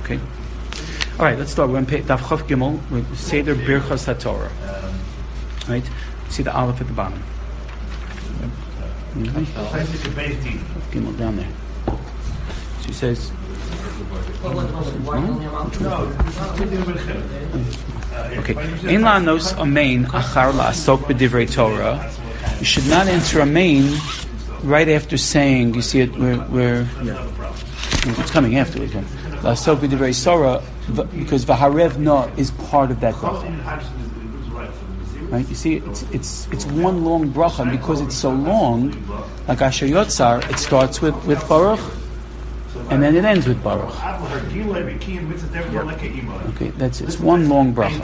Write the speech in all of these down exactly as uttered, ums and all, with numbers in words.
Okay. All right, let's start. We're on Daf Chav Gimel, Seder Birchas HaTorah. Right? See the Aleph at the bottom. Okay. Gimel down there. She says. Okay. Ein la'anos amein achar la'asok b'divrei Torah. You should not enter amein right after saying. You see it. We're. we're it's coming afterwards. La'asok b'divrei Torah, because v'harev no is part of that bracha. Right? You see, it's it's it's one long bracha, and because it's so long, like Asher Yotzar, it starts with with Baruch. And then it ends with Baruch. Okay, that's it's one long bracha.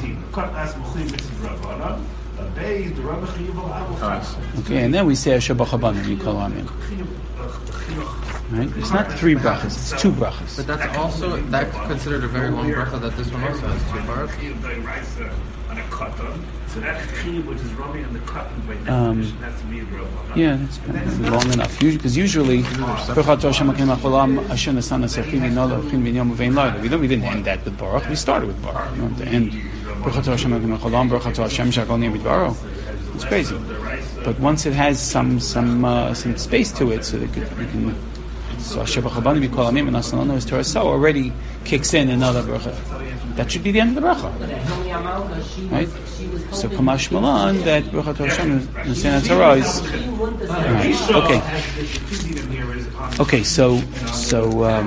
Okay, and then we say Asher B'chabanim Yikol Amin. Right? It's not three brachas; it's two brachas. But that's also that's considered a very long bracha. That this one also has two Baruch. So that chiyuv which is rubbing on the cotton by Um, definition has to be real. Yeah, that's long enough. Because usually, we don't we didn't end that with Baruch. We started with Baruch. We don't have to end. It's crazy. But once it has some some uh, some space to it, so they could we can. So Asher B'chabanim Yikol Amim and Asalano is Torah. So already kicks in another bracha. That should be the end of the bracha, right? So Kamash Malan that Bracha Hashem and Sena Torah is right. Okay. Okay, so so um,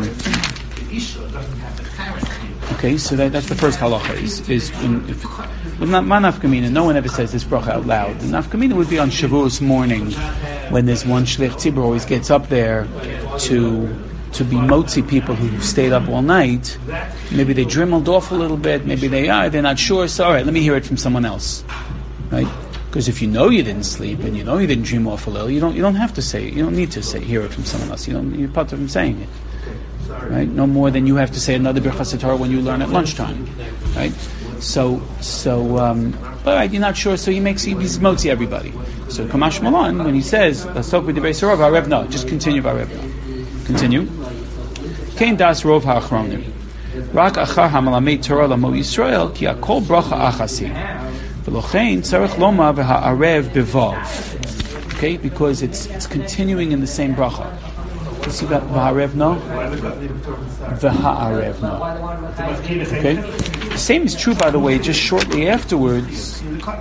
okay, so that, that's the first halacha is is in, if, with not manafkamina. No one ever says this bracha out loud. The nafkamina would be on Shavuos morning when there's one shlich tzibur always gets up there to. to be motzi people who stayed up all night. Maybe they dreamed off a little bit, maybe they are, they're not sure, so all right, let me hear it from someone else. Right? Because if you know you didn't sleep and you know you didn't dream off a little, you don't you don't have to say it. You don't need to say hear it from someone else. You don't you're part of them saying it. Right? No more than you have to say another Birchas HaTorah when you learn at lunchtime. Right? So so um but right, you're not sure, so he makes he's motzi everybody. So Kamash Malan, when he says Lasok b'divrei Torah v'arev no, just continue v'arev no. Continue. Kein das rov ha'achronim. Rak achar ha'malamed Torah lamo Yisrael ki akol bracha achasi. V'lochein tzarech loma v'ha'arev bevav. Okay, because it's it's continuing in the same bracha. You see that v'ha'arev no? V'ha'arev no. Okay? The same is true, by the way, just shortly afterwards.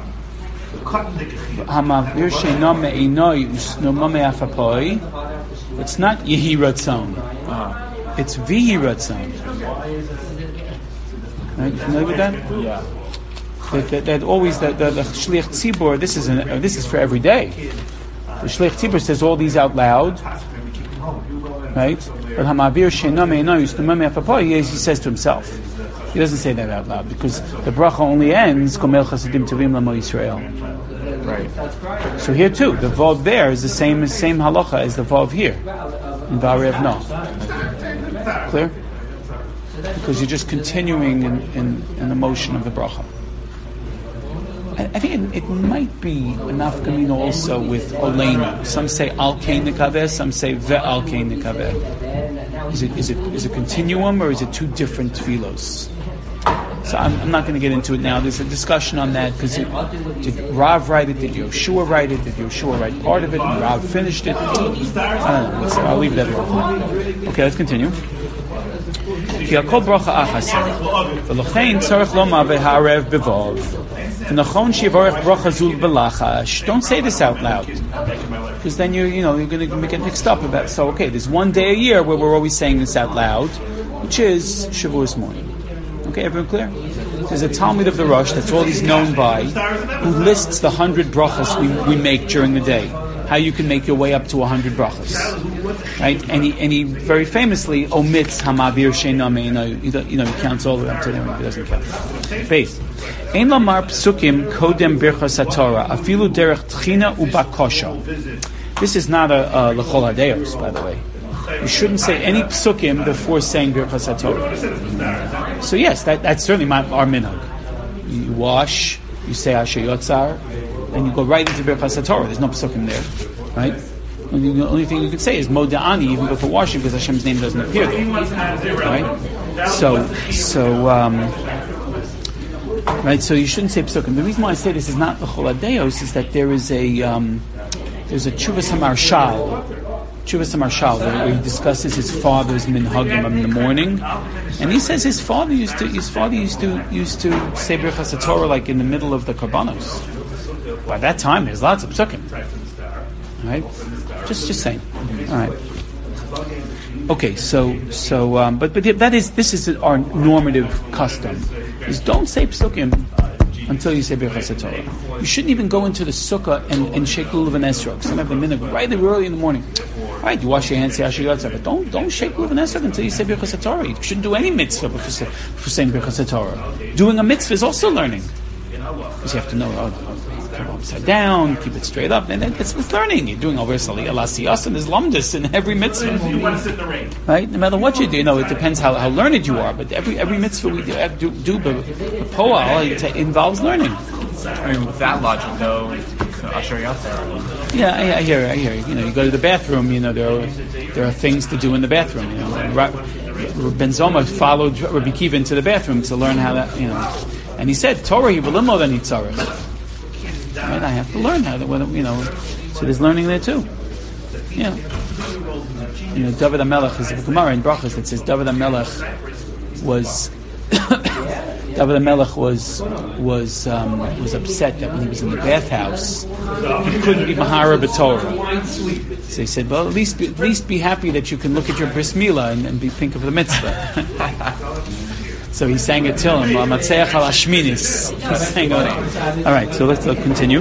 Ha'mavir she'no me'inoi usno me'afapoi. It's not Yehi Ratzon. It's Vihi Ratzon. Right? You familiar with that? Yeah. That, that, that always the, the, the Shliach Tzibur. This is an, uh, this is for every day. The Shliach Tzibur says all these out loud, right? But Hamavir She'ena Me'ena Yusnumah Me'afapoy, he says to himself. He doesn't say that out loud because the bracha only ends Gomel Chasidim Tovim Lamo Yisrael. Right. So here too, the vav there is the same same halacha as the vav here in V'arev no. Clear? Because you're just continuing in, in, in the motion of the bracha. I, I think it, it might be an nafkamina also with Oleinu. Some say al kein nekaveh, some say ve'al kein nekaveh. Is it is it is it continuum or is it two different tefillos? So I'm, I'm not going to get into it now. There's a discussion on that because did Rav write it? Did Yoshua write it? Did Yoshua write part of it? And Rav finished it? I don't know. Let's, I'll leave that alone. Okay, let's continue. Don't say this out loud because then you you know you're going to get mixed up about. So okay, there's one day a year where we're always saying this out loud, which is Shavuos morning. Okay, everyone clear? There's a Talmud of the Rosh that's all he's known by, who lists the hundred brachas we, we make during the day. How you can make your way up to a hundred brachas, right? And he and he very famously omits Hamavir She'ena Me'ena. You know, you know, he counts all the way up to them. He doesn't count. Base. Ein lamar psukim kodem birchas haTorah afilu derech tchina ubakosha. This is not a, a lechol hadeos, by the way. You shouldn't say any psukim before saying birchas haTorah. So yes, that, that's certainly my, our minhag. You wash, you say Asher Yotzar, and you go right into birchas haTorah. There's no psukim there, right? The only thing you could say is Moda'ani, even before washing, because Hashem's name doesn't appear there. Right? So, so, um, right, so you shouldn't say Psukim. The reason why I say this is not the Choladeos is that there is a, um, there's a Chuvas HaMarshal, Chuvas HaMarshal, where he discusses his father's minhagim in the morning, and he says his father used to, his father used to, used to say Birchas HaTorah like in the middle of the Karbanos. By that time, there's lots of Psukim. Right? Just, just saying. All right. Okay, so, so, um, but, but that is, this is our normative custom. Is don't say psukim until you say Birchas HaTorah. You shouldn't even go into the sukkah and, and shake lulav and esrog. Some have the minute right early in the morning. All right, you wash your hands, you wash your but don't don't shake lulav and esrog until you say Birchas HaTorah. You shouldn't do any mitzvah before, before saying Birchas HaTorah. Doing a mitzvah is also learning, because you have to know. Oh, turn it upside down, keep it straight up, and then it's, it's learning. You're doing over Salih Alasiyas and there's lamdus in every mitzvah. You want to sit in the rain. Right? No matter what you do, you know, it depends how, how learned you are, but every every mitzvah we do, do, do but po'al, it involves learning. I mean, with that logic, though, Asher Yatzer. Yeah, I, I hear, I hear. You know, you go to the bathroom. You know, there are there are things to do in the bathroom. You know, Ra- Ben Zoma followed Rabbi Kiva into the bathroom to learn how that. You know, and he said, Torah he will more than Yitzarah. Right? I have to learn how to, you know. So there's learning there too. Yeah. You know, David HaMelech is a Gemara in Brachos that says David HaMelech was David HaMelech was was um, was upset that when he was in the bathhouse he couldn't be Mahara B'Torah. So he said, "Well, at least be, at least be happy that you can look at your bris milah and, and be think of the mitzvah." So he sang it till him. Matzeach al Ashminis. He sang it. All right, so let's, let's continue.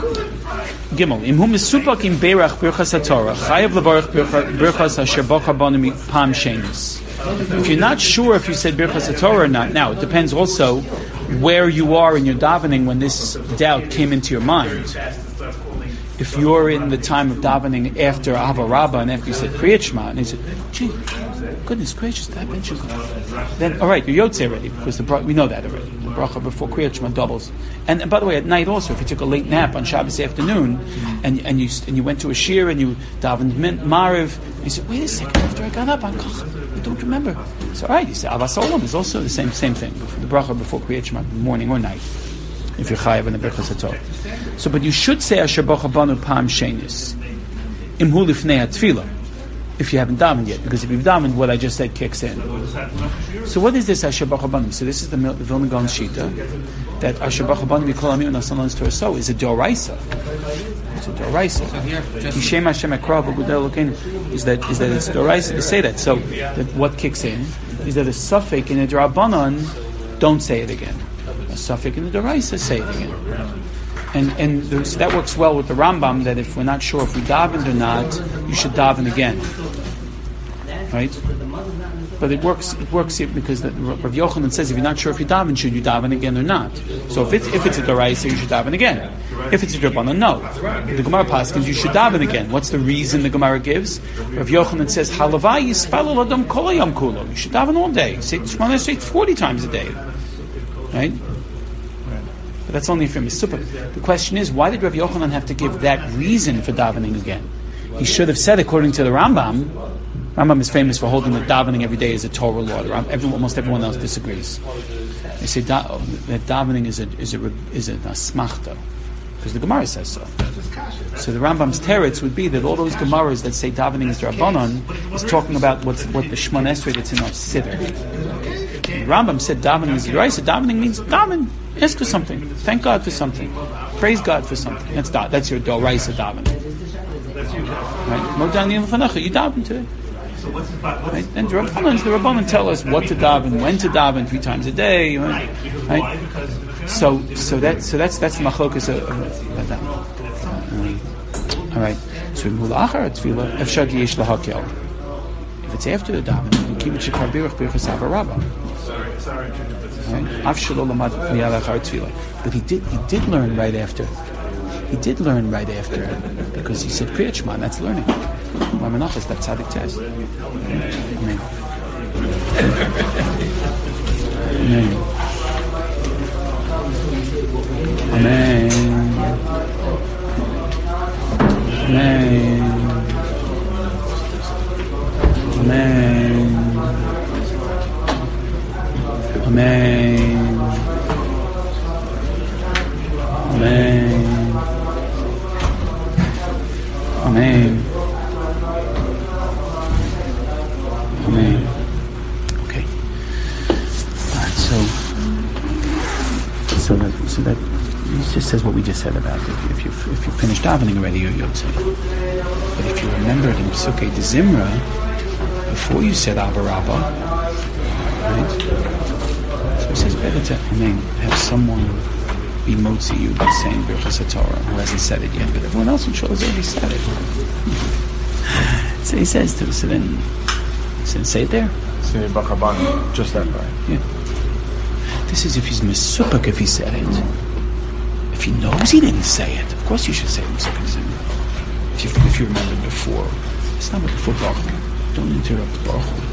Gimel. Im hum misupak im beirach birchas haTorah chayav levarach birchas asher bocha banu pam shenis. If you're not sure if you said birchas haTorah or not, now it depends also where you are in your davening when this doubt came into your mind. If you're in the time of davening after Ahava Rabbah and after you said Kriyat Shema, and he said, gee, goodness gracious, that mentioned. Then, all right, you're Yotze already, because the bra- we know that already. The bracha before Kriyat Shema doubles. And, and by the way, at night also, if you took a late nap on Shabbos afternoon, and and you and you went to a shir and you davened Mariv, and you said, wait a second, after I got up, I'm, I don't remember. So, all right, you say Avas Olam is also the same same thing. The bracha before Kriyat Shema, morning or night, if you're chayav in the Birchas HaTorah. So, but you should say Asher Bocha Banu Pam Shenis Imhu Lifnei HaTfilah if you haven't davened yet, because if you've davened, what I just said kicks in. So, what is this Asher Bocha Banu? So, this is the, the Vilna Gaon Shita that Asher Bocha Banu Mikol Amir Nasan Torah so is a Doraisa. It's a Doraisa. Yishem Hashem Ekrav V'Gudel Elokeinu is that is that it's Doraisa to say that. So, that what kicks in is that a suffix in a Drabanan, don't say it again. A suffix in the Doraisa, say it again. And and so that works well with the Rambam, that if we're not sure if we davened or not, you should daven again. Right? But it works it works here because the, Rav Yochanan says if you're not sure if you daven, should you daven again or not? So if it's if it's a Doraisa, you should daven again. If it's a Drabanan, no. The Gemara paskins, you should daven again. What's the reason the Gemara gives? Rav Yochanan says, Halavai yispalel adam kol hayam kulo. You should daven all day. Say Shemona Esrei forty times a day. Right? But that's only for Misupah. The question is, why did Rav Yochanan have to give that reason for davening again? He should have said, according to the Rambam, Rambam is famous for holding that davening every day is a Torah law. Everyone, almost everyone else disagrees. They say da- that davening is a is a is a asmachta, because the Gemara says so. So the Rambam's teretz would be that all those Gemaras that say davening is Rabbanon is talking about what's what the Shemona Esrei that's in our siddur. The Rambam said davening is Yiraisa. Davening means daven. Ask for something. Thank God for something. Praise God for something. That's da- that's your Doraisa davening. Right? Modani l'fanecha. You daven today. Right? And the Rabbanan, the Rabbanan tell us what to daven, when to daven, three times a day. Right? Right? So, so that, so that's that's the machlokas of, of that. Um, all right. So mulachar tefillah efshar yesh lahakel. If it's after the daven, you keep it shekar birach birchas havarabah. But he did he did learn right after. He did learn right after because he said Kriyat Shema, and that's learning. Mamanachas, that's tzaddik test. Amen. Amen. Amen. Amen. Amen. Amen. Amen. Amen. Amen. Okay. All right. So, so that so that it just says what we just said about it. If you if you finished davening already, you're Yotzei. But if you remembered in Pesukei de Zimra, before you said Abba Rabba, right? So it says better to Amen. Have someone be motzi you by saying Birchas HaTorah who hasn't said it yet, but everyone else in Shul has already said it. So he says to so then, so then say it there. Say Bachabani, just that way. Yeah. This is if he's mesupik if he said it. If he knows he didn't say it, of course you should say it. If you if you remember before, it's not before Baruch. Don't interrupt Baruch.